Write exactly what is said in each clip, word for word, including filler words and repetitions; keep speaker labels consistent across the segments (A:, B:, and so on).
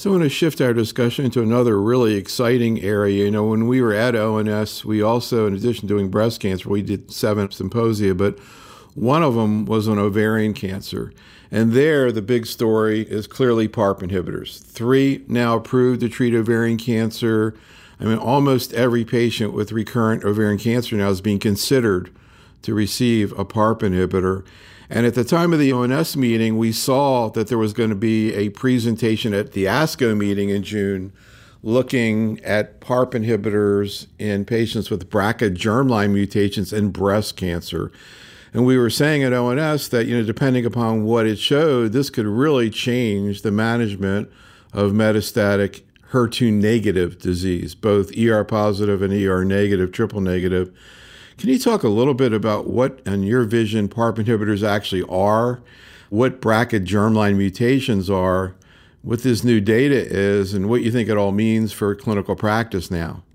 A: So I want to shift our discussion to another really exciting area. You know, when we were at O N S, we also, in addition to doing breast cancer, we did seven symposia, but one of them was on ovarian cancer. And there, the big story is clearly PARP inhibitors. Three now approved to treat ovarian cancer. I mean, almost every patient with recurrent ovarian cancer now is being considered to receive a PARP inhibitor. And at the time of the O N S meeting, we saw that there was going to be a presentation at the ASCO meeting in June looking at PARP inhibitors in patients with B R C A germline mutations in breast cancer. And we were saying at O N S that, you know, depending upon what it showed, this could really change the management of metastatic H E R two negative disease, both E R positive and E R negative, triple negative. Can you talk a little bit about what, in your vision, PARP inhibitors actually are, what B R C A germline mutations are, what this new data is, and what you think it all means for clinical practice now?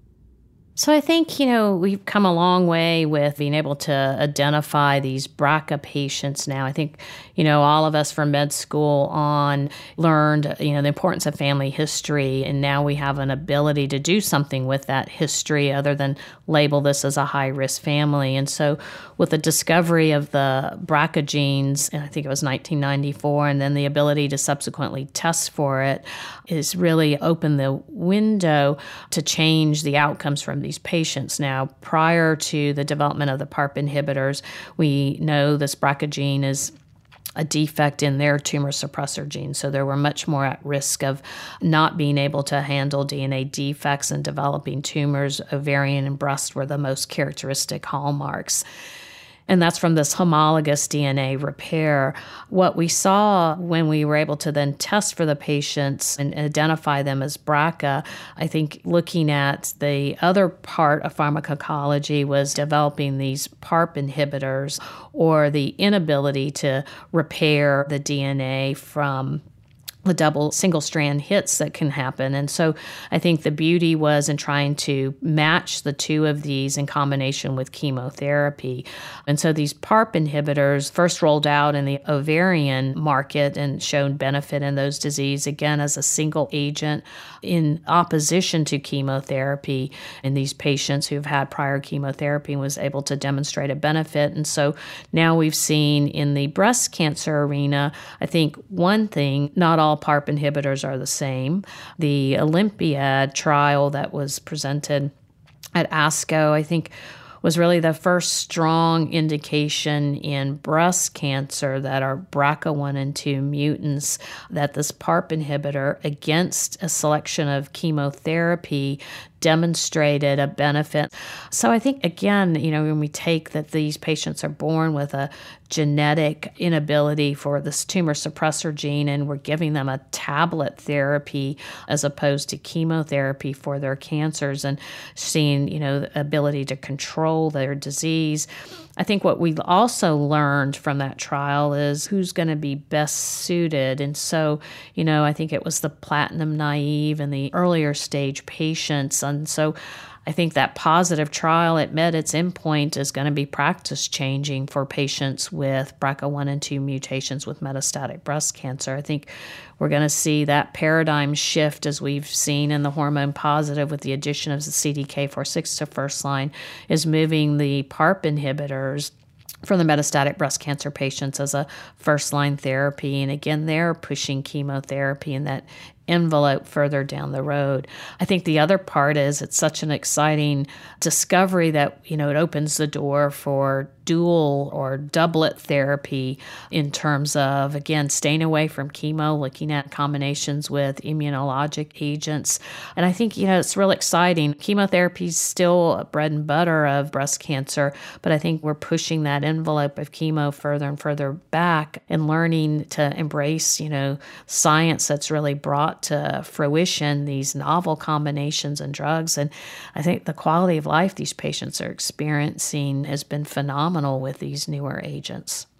B: So I think, you know, we've come a long way with being able to identify these B R C A patients now. I think, you know, all of us from med school on learned, you know, the importance of family history, and now we have an ability to do something with that history other than label this as a high-risk family. And so with the discovery of the B R C A genes, and I think it was nineteen ninety-four, and then the ability to subsequently test for it, is really opened the window to change the outcomes from these patients. Now, prior to the development of the PARP inhibitors, we know this B R C A gene is a defect in their tumor suppressor gene. So they were much more at risk of not being able to handle D N A defects and developing tumors. Ovarian and breast were the most characteristic hallmarks. And that's from this homologous D N A repair. What we saw when we were able to then test for the patients and identify them as B R C A, I think looking at the other part of pharmacology was developing these PARP inhibitors, or the inability to repair the D N A from the double single strand hits that can happen. And so I think the beauty was in trying to match the two of these in combination with chemotherapy. And so these PARP inhibitors first rolled out in the ovarian market and showed benefit in those disease, again, as a single agent in opposition to chemotherapy in these patients who've had prior chemotherapy, and was able to demonstrate a benefit. And so now we've seen in the breast cancer arena, I think one thing, not all PARP inhibitors are the same. The Olympiad trial that was presented at ASCO, I think, was really the first strong indication in breast cancer that are B R C A one and two mutants, that this PARP inhibitor against a selection of chemotherapy demonstrated a benefit. So I think, again, you know, when we take that these patients are born with a genetic inability for this tumor suppressor gene, and we're giving them a tablet therapy as opposed to chemotherapy for their cancers, and seeing, you know, the ability to control their disease. I think what we've also learned from that trial is who's going to be best suited. And so, you know, I think it was the platinum naive and the earlier stage patients. And so I think that positive trial, it met its endpoint, is going to be practice changing for patients with B R C A one and two mutations with metastatic breast cancer. I think we're going to see that paradigm shift, as we've seen in the hormone positive with the addition of the C D K four six to first line, is moving the PARP inhibitors for the metastatic breast cancer patients as a first-line therapy. And again, they're pushing chemotherapy in that envelope further down the road. I think the other part is it's such an exciting discovery that, you know, it opens the door for dual or doublet therapy in terms of, again, staying away from chemo, looking at combinations with immunologic agents. And I think, you know, it's real exciting. Chemotherapy is still bread and butter of breast cancer, but I think we're pushing that envelope of chemo further and further back and learning to embrace, you know, science that's really brought to fruition these novel combinations and drugs. And I think the quality of life these patients are experiencing has been phenomenal with these newer agents.